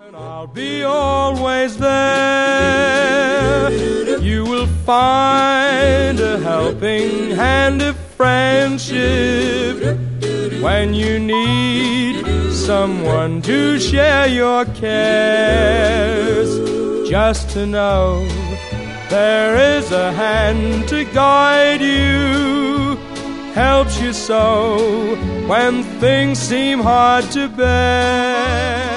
I'll be always there. You will find a helping hand of friendship when you need someone to share your cares. Just to know there is a hand to guide you, helps you so when things seem hard to bear.